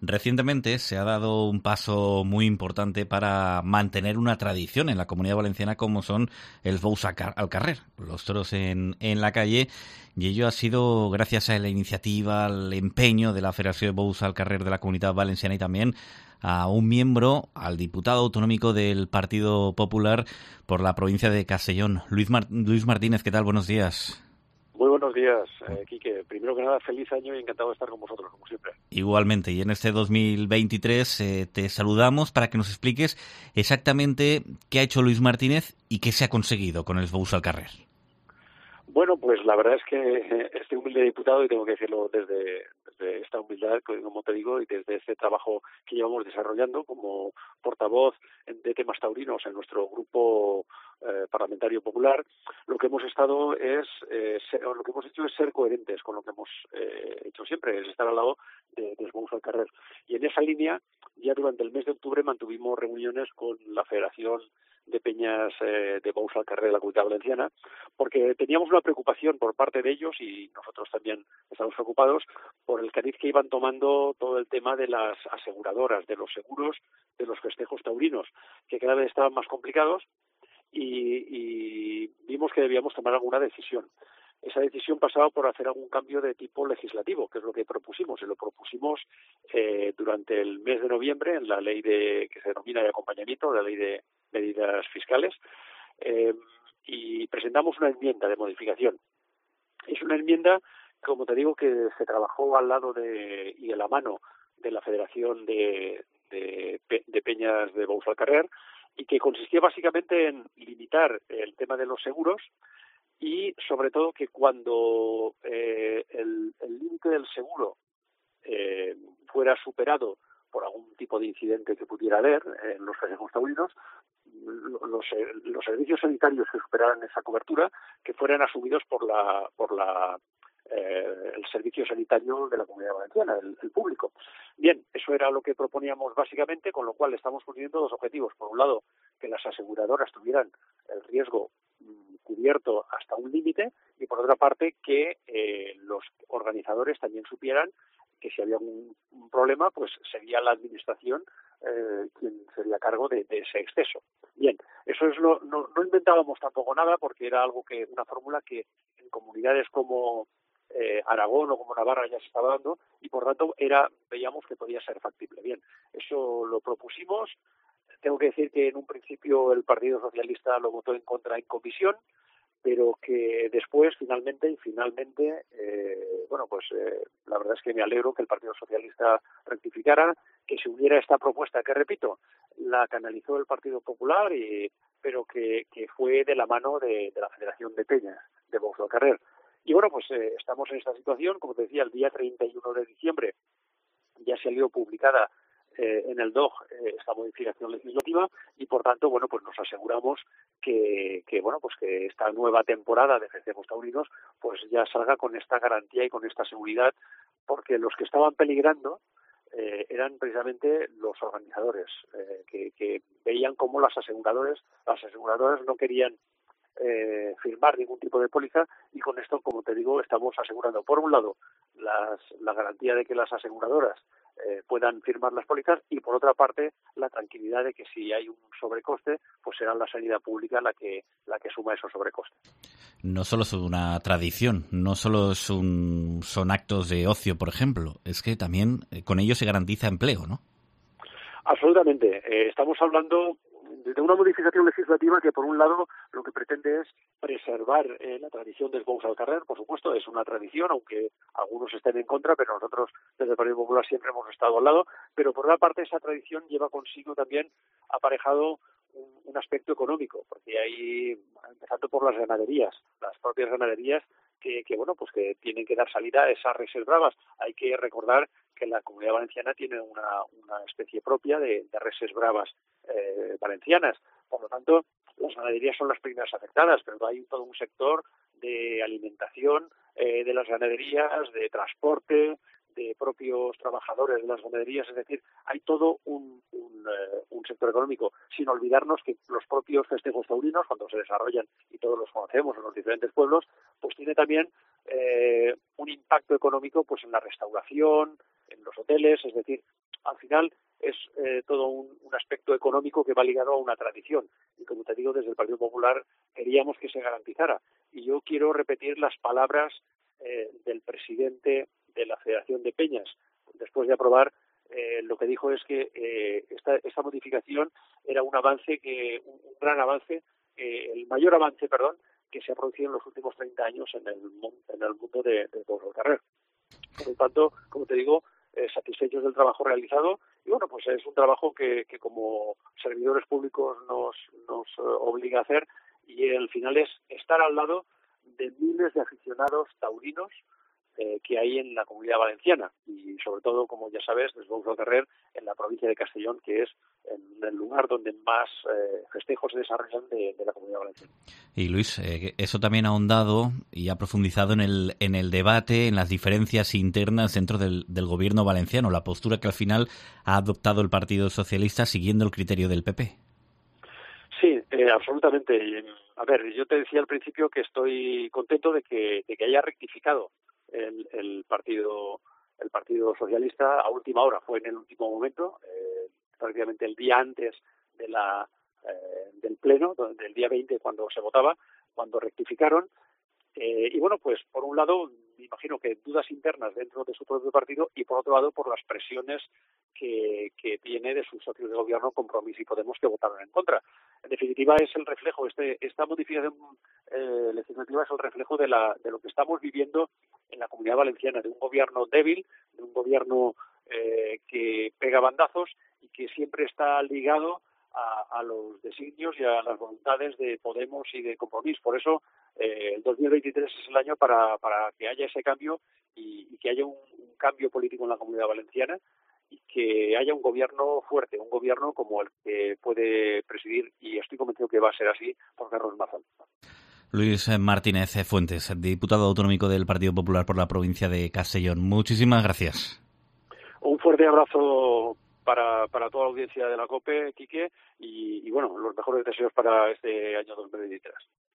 Recientemente se ha dado un paso muy importante para mantener una tradición en la Comunidad Valenciana como son el bous al carrer, los toros en la calle, y ello ha sido gracias a la iniciativa, al empeño de la Federació de Bous al Carrer de la Comunitat Valenciana y también a un miembro, al diputado autonómico del Partido Popular por la provincia de Castellón, Luis Martínez. ¿Qué tal? Buenos días. Muy buenos días, Quique. Primero que nada, feliz año y encantado de estar con vosotros, como siempre. Igualmente, y en este 2023 te saludamos para que nos expliques exactamente qué ha hecho Luis Martínez y qué se ha conseguido con el bous al carrer. Bueno, pues la verdad es que este humilde diputado, y tengo que decirlo desde esta humildad, como te digo, y desde este trabajo que llevamos desarrollando como portavoz de temas taurinos en nuestro grupo parlamentario popular, lo que hemos estado es, lo que hemos hecho es ser coherentes con lo que hemos hecho siempre, es estar al lado de bous al carrer. Y en esa línea, ya durante el mes de octubre mantuvimos reuniones con la Federación de Peñas de bous al carrer de la Comunitat Valenciana, porque teníamos una preocupación por parte de ellos, y nosotros también estamos preocupados, por el cariz que iban tomando todo el tema de las aseguradoras, de los seguros, de los festejos taurinos, que cada vez estaban más complicados, y vimos que debíamos tomar alguna decisión. Esa decisión pasaba por hacer algún cambio de tipo legislativo, que es lo que propusimos, y lo propusimos durante el mes de noviembre en la ley que se denomina de acompañamiento, la ley de medidas fiscales, y presentamos una enmienda de modificación. Es una enmienda, como te digo, que se trabajó al lado y de la mano de la Federación de Peñas de bous al carrer, y que consistía básicamente en limitar el tema de los seguros y, sobre todo, que cuando el límite del seguro fuera superado por algún tipo de incidente que pudiera haber en los festejos taurinos, los servicios sanitarios que superaran esa cobertura, que fueran asumidos por el servicio sanitario de la Comunidad Valenciana, el público. Bien, eso era lo que proponíamos básicamente, con lo cual estamos consiguiendo dos objetivos. Por un lado, que las aseguradoras tuvieran el riesgo cubierto hasta un límite, y por otra parte que los organizadores también supieran que si había un problema, pues sería la administración quien sería a cargo de ese exceso. Bien, eso es no inventábamos tampoco nada, porque era una fórmula que en comunidades como Aragón o como Navarra ya se estaba dando, y por tanto veíamos que podía ser factible. Bien, eso lo propusimos. Tengo que decir que en un principio el Partido Socialista lo votó en contra en comisión, pero que después finalmente, la verdad es que me alegro que el Partido Socialista rectificara, que se uniera a esta propuesta, que repito, la canalizó el Partido Popular, pero que fue de la mano de la Federación de Peñas de bous al carrer. Y bueno, pues estamos en esta situación. Como te decía, el día 31 de diciembre ya salió publicada en el DOJ esta modificación legislativa, y por tanto, bueno, pues nos aseguramos que esta nueva temporada de festejos taurinos pues ya salga con esta garantía y con esta seguridad, porque los que estaban peligrando eran precisamente los organizadores, que veían cómo las aseguradoras no querían firmar ningún tipo de póliza, y con esto, como te digo, estamos asegurando, por un lado, la garantía de que las aseguradoras puedan firmar las pólizas, y por otra parte la tranquilidad de que si hay un sobrecoste, pues será la sanidad pública la que suma esos sobrecostes. No solo es una tradición, no solo son actos de ocio, por ejemplo, es que también con ello se garantiza empleo, ¿no? Absolutamente. Estamos hablando de una modificación legislativa que, por un lado, lo que pretende es preservar la tradición del bous al carrer. Por supuesto, es una tradición, aunque algunos estén en contra, pero nosotros desde el Partido Popular siempre hemos estado al lado. Pero por otra parte, esa tradición lleva consigo también aparejado un aspecto económico, porque hay, empezando por las ganaderías, las propias ganaderías que tienen que dar salida a esas reses bravas. Hay que recordar que la Comunidad Valenciana tiene una especie propia de reses bravas valencianas. Por lo tanto, las ganaderías son las primeras afectadas, pero hay todo un sector de alimentación de las ganaderías, de transporte, de propios trabajadores de las ganaderías, es decir, hay todo un sector económico, sin olvidarnos que los propios festejos taurinos, cuando se desarrollan, y todos los conocemos en los diferentes pueblos, pues tiene también un impacto económico pues en la restauración, en los hoteles, es decir, al final es todo un aspecto económico que va ligado a una tradición. Y como te digo, desde el Partido Popular queríamos que se garantizara. Y yo quiero repetir las palabras del presidente de la Federación de Peñas, después de aprobar. Lo que dijo es que esta modificación era un gran avance, el mayor avance, que se ha producido en los últimos 30 años en el mundo de Bous Carrer. Por lo tanto, como te digo, satisfechos del trabajo realizado, y bueno, pues es un trabajo que como servidores públicos nos obliga a hacer, y al final es estar al lado de miles de aficionados taurinos que hay en la Comunidad Valenciana, y sobre todo, como ya sabes, desde Bous Carrer, en la provincia de Castellón, que es en el lugar donde más festejos se desarrollan de la Comunidad Valenciana. Y Luis, eso también ha ahondado y ha profundizado en el debate, en las diferencias internas dentro del gobierno valenciano, la postura que al final ha adoptado el Partido Socialista siguiendo el criterio del PP. Sí, absolutamente. A ver, yo te decía al principio que estoy contento de que haya rectificado el Partido Socialista a última hora. Fue en el último momento, prácticamente el día antes del pleno, del día 20, cuando se votaba, cuando rectificaron. Y bueno, pues por un lado, me imagino que dudas internas dentro de su propio partido, y por otro lado, por las presiones que tiene de sus socios de gobierno, Compromís y Podemos, que votaron en contra. En definitiva, es el reflejo, esta modificación legislativa es el reflejo de lo que estamos viviendo en la Comunidad Valenciana, de un gobierno débil, de un gobierno que pega bandazos y que siempre está ligado a los designios y a las voluntades de Podemos y de Compromís. Por eso el 2023 es el año para que haya ese cambio y que haya un cambio político en la Comunidad Valenciana, y que haya un gobierno fuerte, un gobierno como el que puede presidir, y estoy convencido que va a ser así, por Carlos Mazón. Luis Martínez Fuentes, diputado autonómico del Partido Popular por la provincia de Castellón. Muchísimas gracias. Un fuerte abrazo para toda la audiencia de la COPE, Quique, y bueno, los mejores deseos para este año 2023.